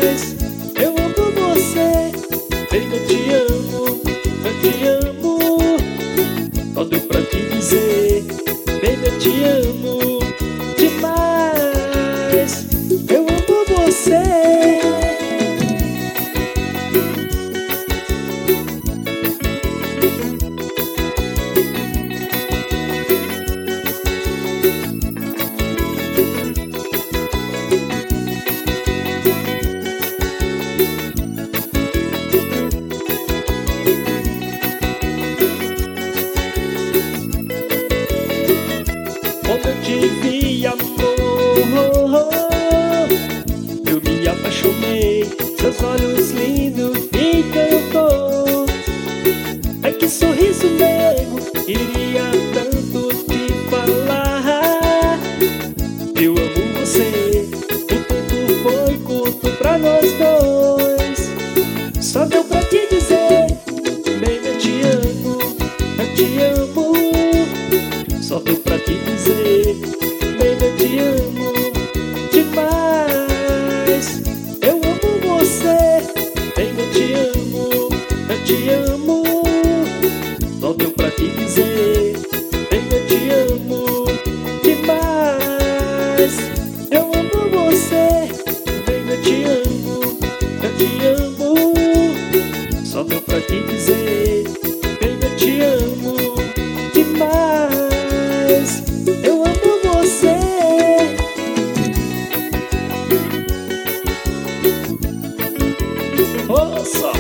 eu amo você. Baby, eu te amo, eu te amo. Só deu pra te dizer, baby, eu te amo demais. Eu amo você. Quando eu te vi, amor, eu me apaixonei. Seus olhos lindos me encantou. Ai, que sorriso meu, queria tanto te falar. Eu amo você, o tempo foi curto pra nós dois. Só deu pra te dizer, baby, eu te amo, eu te amo. Só deu pra te dizer, baby, eu te amo demais. Eu amo você, baby, eu te amo, eu te amo. Só deu pra te dizer, baby, eu te amo demais. Eu amo você, baby, eu te amo, eu te amo. Só deu pra te dizer, baby, eu te amo demais. Eu amo você. Ouça!